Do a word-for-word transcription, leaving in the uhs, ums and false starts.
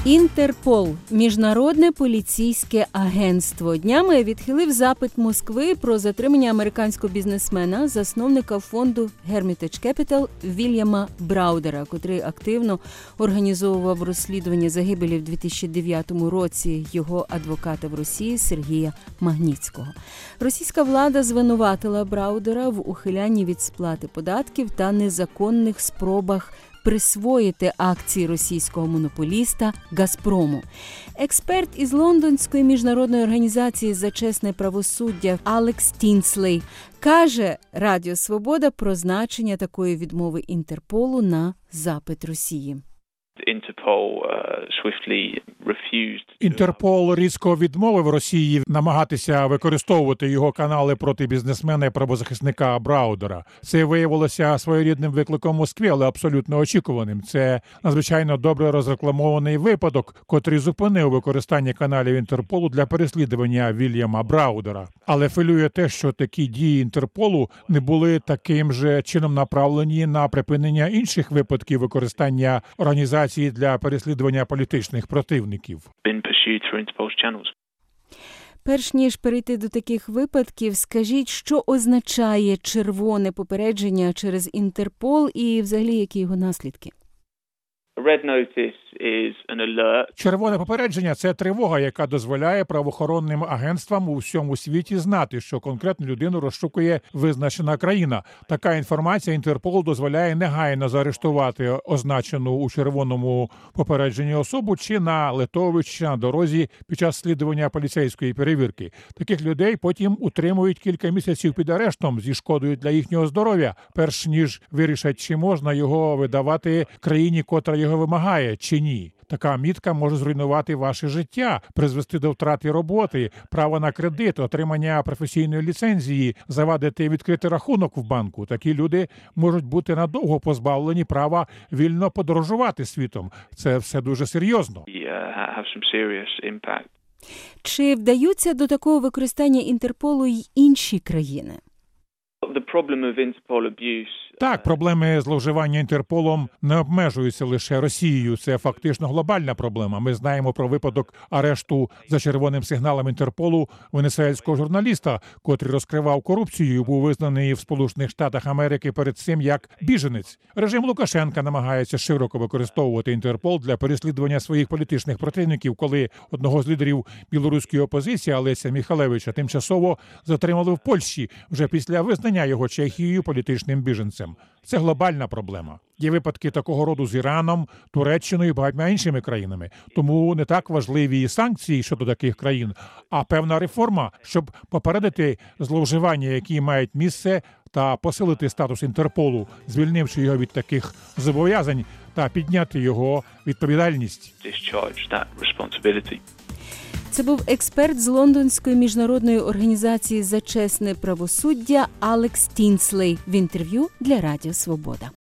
Інтерпол – міжнародне поліцейське агентство, днями відхилив запит Москви про затримання американського бізнесмена, засновника фонду Hermitage Capital Вільяма Браудера, котрий активно організовував розслідування загибелі в дві тисячі дев'ятому році його адвоката в Росії Сергія Магнітського. Російська влада звинуватила Браудера в ухилянні від сплати податків та незаконних спробах присвоїти акції російського монополіста «Газпрому». Експерт із Лондонської міжнародної організації за чесне правосуддя Алекс Тінслей каже Радіо Свобода про значення такої відмови Інтерполу на запит Росії. Інтерпол різко відмовив Росії намагатися використовувати його канали проти бізнесмена і правозахисника Браудера. Це виявилося своєрідним викликом Москві, але абсолютно очікуваним. Це надзвичайно добре розрекламований випадок, котрий зупинив використання каналів Інтерполу для переслідування Вільяма Браудера. Але хвилює те, що такі дії Інтерполу не були таким же чином направлені на припинення інших випадків використання організації для переслідування політичних противників. Перш ніж перейти до таких випадків, скажіть, що означає червоне попередження через Інтерпол і взагалі які його наслідки? Червоне попередження – це тривога, яка дозволяє правоохоронним агентствам у всьому світі знати, що конкретну людину розшукує визначена країна. Така інформація Інтерполу дозволяє негайно заарештувати означену у червоному попередженні особу чи на литовищі, чи на дорозі під час слідування поліцейської перевірки. Таких людей потім утримують кілька місяців під арештом зі шкодою для їхнього здоров'я, перш ніж вирішать, чи можна його видавати країні, котра його вимагає, чи ні. Така мітка може зруйнувати ваше життя, призвести до втрати роботи, права на кредит, отримання професійної ліцензії, завадити відкрити рахунок в банку. Такі люди можуть бути надовго позбавлені права вільно подорожувати світом. Це все дуже серйозно. Чи вдаються до такого використання Інтерполу й інші країни? Так, проблеми зловживання Інтерполом не обмежуються лише Росією. Це фактично глобальна проблема. Ми знаємо про випадок арешту за червоним сигналом Інтерполу венесуельського журналіста, котрий розкривав корупцію і був визнаний в Сполучених Штатах Америки перед цим як біженець. Режим Лукашенка намагається широко використовувати Інтерпол для переслідування своїх політичних противників, коли одного з лідерів білоруської опозиції Олеся Міхалевича тимчасово затримали в Польщі вже після визнання його Чехією політичним біженцем. Це глобальна проблема. Є випадки такого роду з Іраном, Туреччиною і багатьма іншими країнами. Тому не так важливі санкції щодо таких країн, а певна реформа, щоб попередити зловживання, які мають місце, та посилити статус Інтерполу, звільнивши його від таких зобов'язань та підняти його відповідальність. Це був експерт з Лондонської міжнародної організації за чесне правосуддя Алекс Тінслей в інтерв'ю для Радіо Свобода.